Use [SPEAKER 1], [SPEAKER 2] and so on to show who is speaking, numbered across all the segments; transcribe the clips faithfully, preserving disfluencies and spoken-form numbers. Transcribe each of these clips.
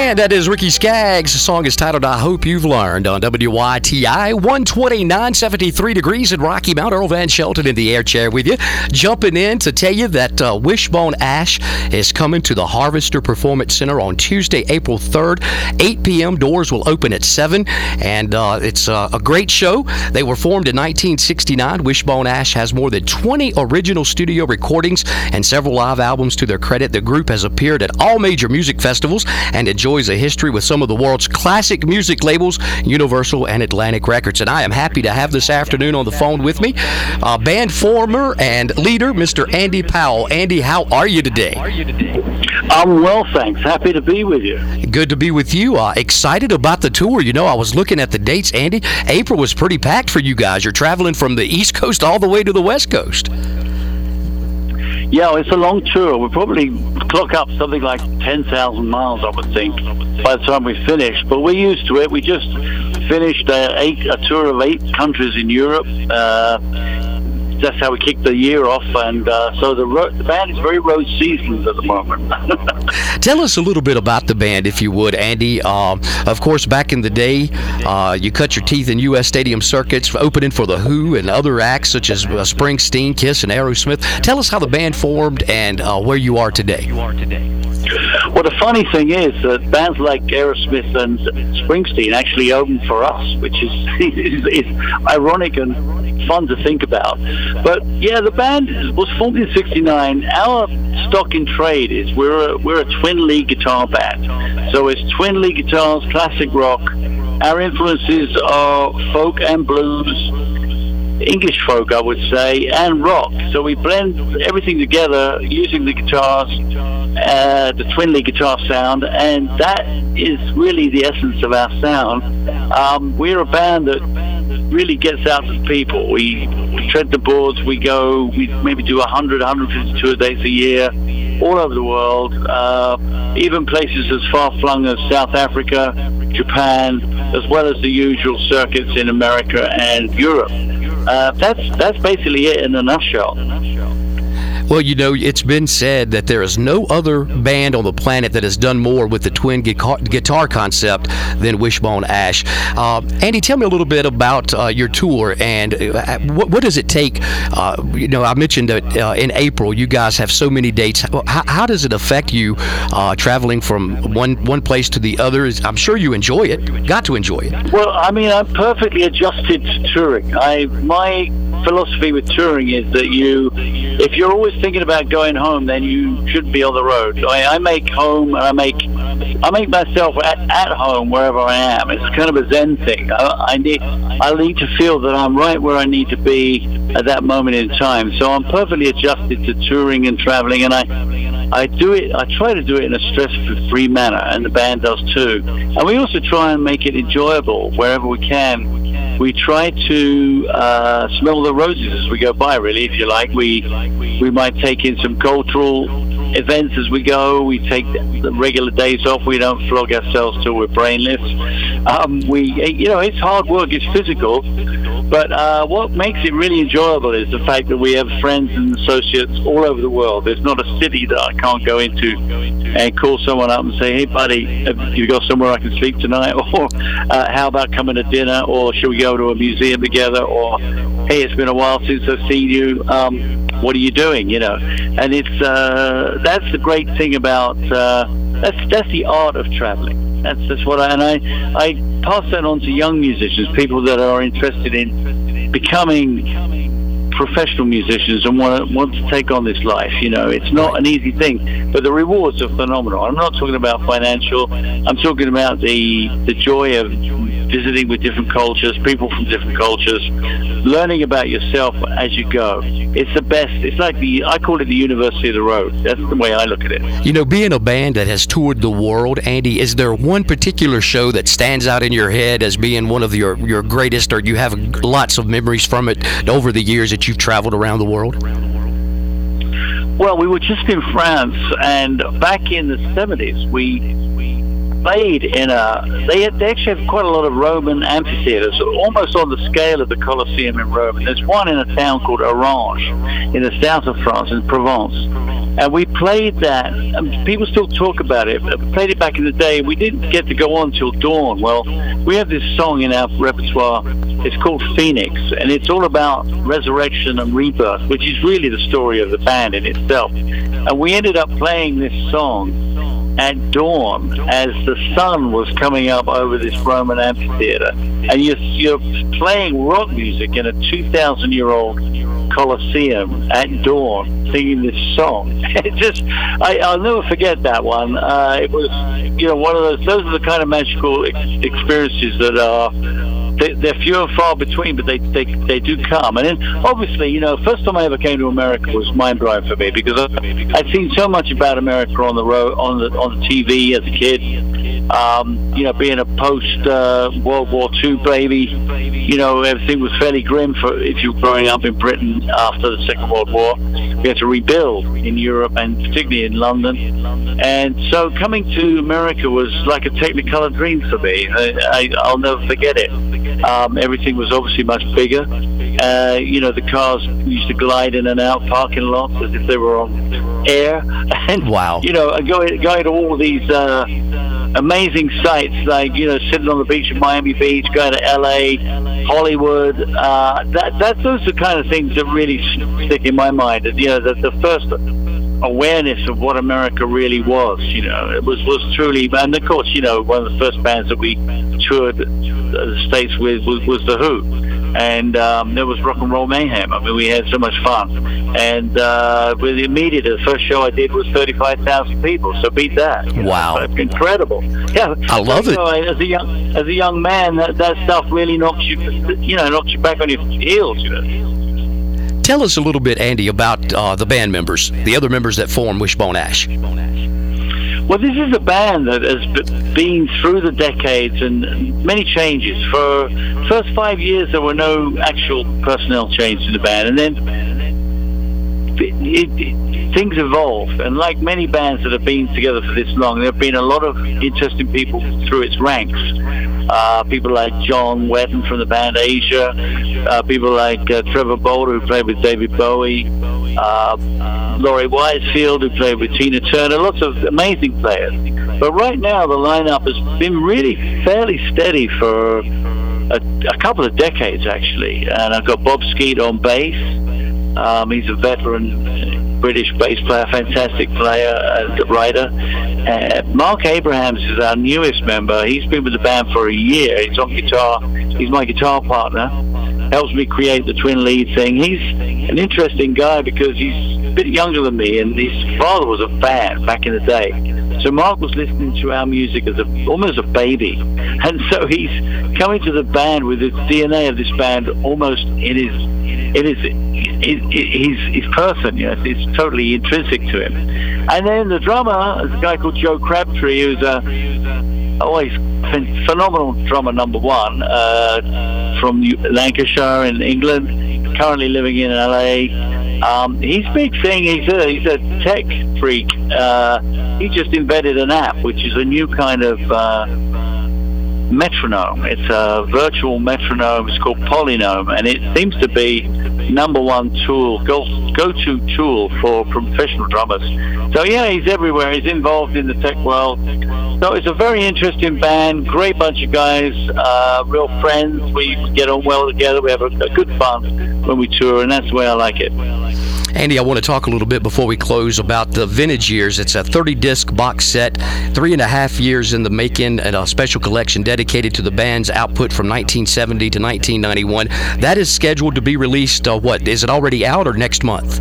[SPEAKER 1] And that is Ricky Skaggs. The song is titled I Hope You've Learned on W Y T I. one twenty-nine, seventy-three degrees in Rocky Mount. Earl Van Shelton in the air chair with you. Jumping in to tell you that uh, Wishbone Ash is coming to the Harvester Performance Center on Tuesday, April third, eight p.m. Doors will open at seven. And uh, it's uh, a great show. They were formed in nineteen sixty-nine. Wishbone Ash has more than twenty original studio recordings and several live albums to their credit. The group has appeared at all major music festivals and enjoys a history with some of the world's classic music labels, Universal and Atlantic Records. And I am happy to have this afternoon on the phone with me uh, band former and leader, Mister Andy Powell. Andy, how are you today?
[SPEAKER 2] I'm well, thanks. Happy to be with you.
[SPEAKER 1] Good to be with you. Uh, excited about the tour. You know, I was looking at the dates, Andy. April was pretty packed for you guys. You're traveling from the East Coast all the way to the West Coast.
[SPEAKER 2] Yeah, it's a long tour. We'll probably clock up something like ten thousand miles, I would think, by the time we finish. But we're used to it. We just finished a, eight, a tour of eight countries in Europe. Uh, that's how we kicked the year off. And uh, so the, ro- the band is very road seasoned at the moment.
[SPEAKER 1] Tell us a little bit about the band, if you would, Andy. Um, of course, back in the day, uh, you cut your teeth in U S stadium circuits, opening for The Who and other acts such as uh, Springsteen, Kiss, and Aerosmith. Tell us how the band formed and uh, where you are today.
[SPEAKER 2] Well, the funny thing is that bands like Aerosmith and Springsteen actually opened for us, which is, is, is ironic and fun to think about. But yeah, the band was formed in sixty-nine. Our stock in trade is we're a, we're a twin lead guitar band. So it's twin lead guitars, classic rock. Our influences are folk and blues, English folk, I would say, and rock. So we blend everything together using the guitars, uh, the twin lead guitar sound, and that is really the essence of our sound. Um, we're a band that really gets out to people. We, we tread the boards. We go. We maybe do one hundred, one hundred fifty tour dates a year, all over the world. Uh, even places as far flung as South Africa, Japan, as well as the usual circuits in America and Europe. Uh, that's that's basically it in a nutshell.
[SPEAKER 1] Well, you know, it's been said that there is no other band on the planet that has done more with the twin guitar concept than Wishbone Ash. Uh, Andy, tell me a little bit about uh, your tour and uh, what, what does it take? Uh, you know, I mentioned that uh, in April you guys have so many dates. How, how does it affect you uh, traveling from one one place to the other? I'm sure you enjoy it. Got to enjoy it.
[SPEAKER 2] Well, I mean, I'm perfectly adjusted to touring. I my philosophy with touring is that you, if you're always thinking about going home, then you should be on the road. I, I make home, and I make I make myself at, at home wherever I am. It's kind of a Zen thing. I, I need I need to feel that I'm right where I need to be at that moment in time. So I'm perfectly adjusted to touring and traveling, and I I do it. I try to do it in a stress-free manner, and the band does too. And we also try and make it enjoyable wherever we can. We try to uh, smell the roses as we go by, really, if you like. We we might take in some cultural events as we go. We take the regular days off. We don't flog ourselves till we're brainless. Um, we, you know, it's hard work. It's physical. But uh, what makes it really enjoyable is the fact that we have friends and associates all over the world. There's not a city that I can't go into and call someone up and say, hey, buddy, have you got somewhere I can sleep tonight? Or uh, how about coming to dinner? Or should we go to a museum together? Or, hey, it's been a while since I've seen you. Um, what are you doing? You know, and it's uh, that's the great thing about uh, that's that's the art of traveling. That's that's what I and I I pass that on to young musicians, people that are interested in becoming professional musicians and want to, want to take on this life. You know, it's not an easy thing, but the rewards are phenomenal. I'm not talking about financial. I'm talking about the the joy of visiting with different cultures, people from different cultures, learning about yourself as you go. It's the best. It's like the, I call it the University of the Road. That's the way I look at it.
[SPEAKER 1] You know, being a band that has toured the world, Andy, is there one particular show that stands out in your head as being one of your, your greatest, or you have lots of memories from it over the years that you've traveled around the world?
[SPEAKER 2] Well, we were just in France, and back in the seventies, we played in a, they, had, they actually have quite a lot of Roman amphitheaters, almost on the scale of the Colosseum in Rome. And there's one in a town called Orange in the south of France, in Provence. And we played that, and people still talk about it. We played it back in the day. We didn't get to go on till dawn. Well, we have this song in our repertoire. It's called Phoenix, and it's all about resurrection and rebirth, which is really the story of the band in itself. And we ended up playing this song at dawn as the sun was coming up over this Roman amphitheater. And you're, you're playing rock music in a two thousand year old Colosseum at dawn, singing this song. It just, I, I'll never forget that one. Uh, it was, you know, one of those, those are the kind of magical ex- experiences that are, they, they're few and far between, but they, they they do come. And then, obviously, you know, first time I ever came to America was mind-blowing for me, because I, I'd seen so much about America on the road, on the on the T V as a kid. Um, you know, being a post uh, World War Two baby, you know, everything was fairly grim for if you were growing up in Britain after the Second World War. We had to rebuild in Europe, and particularly in London. And so coming to America was like a Technicolor dream for me. I, I, I'll never forget it. Um, everything was obviously much bigger. Uh, you know, the cars used to glide in and out parking lots as if they were on air. And,
[SPEAKER 1] wow.
[SPEAKER 2] You know, going, going to all these uh, amazing sites, like, you know, sitting on the beach in Miami Beach, going to L A, Hollywood. Uh, that, that, those are the kind of things that really stick in my mind. You know, the, the first awareness of what America really was, you know, it was, was truly, and of course, you know, one of the first bands that we toured the States with was, was The Who. And um, there was Rock and Roll Mayhem. I mean, we had so much fun. And uh, with the immediate, the first show I did was thirty-five thousand people. So beat that.
[SPEAKER 1] Wow.
[SPEAKER 2] Know, incredible. Yeah.
[SPEAKER 1] I love
[SPEAKER 2] so,
[SPEAKER 1] it.
[SPEAKER 2] You know, as a young, as a young man, that, that stuff really knocks you, you know, knocks you back on your heels, you know.
[SPEAKER 1] Tell us a little bit, Andy, about uh, the band members, the other members that form Wishbone Ash.
[SPEAKER 2] Well, this is a band that has been through the decades and many changes. For the first five years, there were no actual personnel changes in the band. And then it, it, things evolved. And like many bands that have been together for this long, there have been a lot of interesting people through its ranks. Uh, people like John Wetton from the band Asia, uh, people like uh, Trevor Bolder, who played with David Bowie, uh, Laurie Wisefield, who played with Tina Turner, lots of amazing players. But right now, the lineup has been really fairly steady for a, a couple of decades, actually. And I've got Bob Skeet on bass. Um, he's a veteran British bass player, fantastic player and writer. Uh, Mark Abrahams is our newest member. He's been with the band for a year. He's on guitar. He's my guitar partner. Helps me create the twin lead thing. He's an interesting guy because he's a bit younger than me, and his father was a fan back in the day. So Mark was listening to our music as a, almost a baby, and so he's coming to the band with the D N A of this band almost in his in his his, his person. You know, it's totally intrinsic to him. And then the drummer is a guy called Joe Crabtree, who's a oh, he's a phenomenal drummer, number one, uh, from Lancashire in England, currently living in L A. Um, his big thing, he's a, he's a tech freak. Uh, he just invented an app, which is a new kind of uh, metronome. It's a virtual metronome. It's called Polynome, and it seems to be number one tool, go, go-to tool for professional drummers. So yeah, he's everywhere. He's involved in the tech world. So it's a very interesting band, great bunch of guys, uh, real friends. We get on well together. We have a, a good fun when we tour, and that's the way I like it.
[SPEAKER 1] Andy, I want to talk a little bit before we close about the Vintage Years. It's a thirty disc box set, three and a half years in the making, and a special collection dedicated to the band's output from nineteen seventy to nineteen ninety-one. That is scheduled to be released, uh, what, is it already out or next month?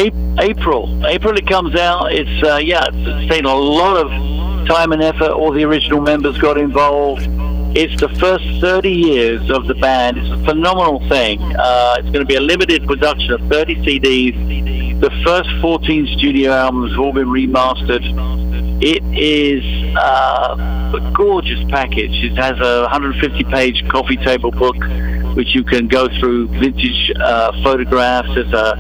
[SPEAKER 2] April. April it comes out. It's, uh, yeah, it's taken a lot of time and effort. All the original members got involved. It's the first thirty years of the band. It's a phenomenal thing. Uh, it's going to be a limited production of thirty C Ds. The first fourteen studio albums have all been remastered. It is uh, a gorgeous package. It has a one hundred fifty page coffee table book, which you can go through, vintage uh, photographs. There's a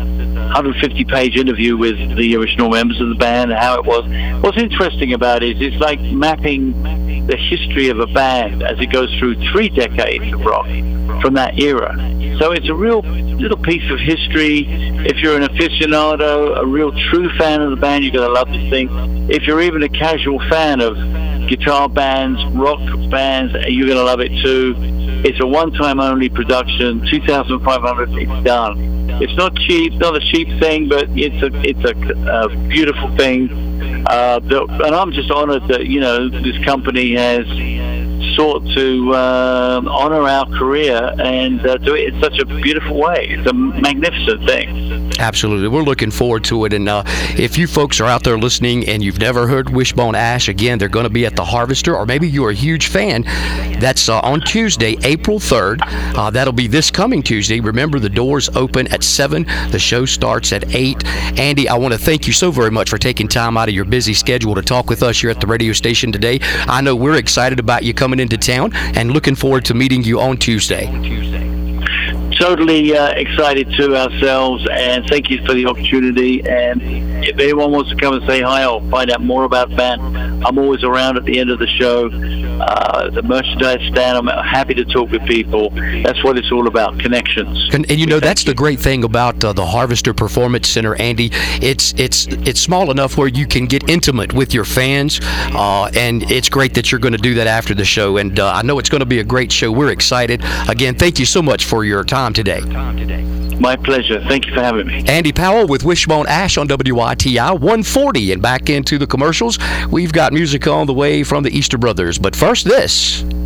[SPEAKER 2] one hundred fifty page interview with the original members of the band and how it was. What's interesting about it is it's like mapping the history of a band as it goes through three decades of rock from that era. So it's a real little piece of history. If you're an aficionado, a real true fan of the band, you're going to love this thing. If you're even a casual fan of guitar bands, rock bands, you're going to love it too. It's a one-time only production, two thousand five hundred dollars, it's done. It's not cheap, not a cheap thing, but it's a it's a, a beautiful thing. Uh, that, and I'm just honored that, you know, this company has sought to uh, honor our career and uh, do it in such a beautiful way. It's a magnificent thing.
[SPEAKER 1] Absolutely. We're looking forward to it. And uh, if you folks are out there listening and you've never heard Wishbone Ash, again, they're going to be at the Harvester, or maybe you're a huge fan. That's uh, on Tuesday, April third. Uh, that'll be this coming Tuesday. Remember, the doors open at seven. The show starts at eight. Andy, I want to thank you so very much for taking time out of your busy schedule to talk with us here at the radio station today. I know we're excited about you coming into town and looking forward to meeting you on Tuesday.
[SPEAKER 2] Totally uh, excited to ourselves, and thank you for the opportunity. And if anyone wants to come and say hi or find out more about the band, I'm always around at the end of the show. Uh, the merchandise stand, I'm happy to talk with people. That's what it's all about, connections.
[SPEAKER 1] And, and you know, that's the great thing about uh, the Harvester Performance Center, Andy. It's it's it's small enough where you can get intimate with your fans, uh, and it's great that you're going to do that after the show. And uh, I know it's going to be a great show. We're excited. Again, thank you so much for your time today.
[SPEAKER 2] My pleasure. Thank you for having me.
[SPEAKER 1] Andy Powell with Wishbone Ash on W I T I one forty. And back into the commercials, we've got music on the way from the Easter Brothers. But first, this.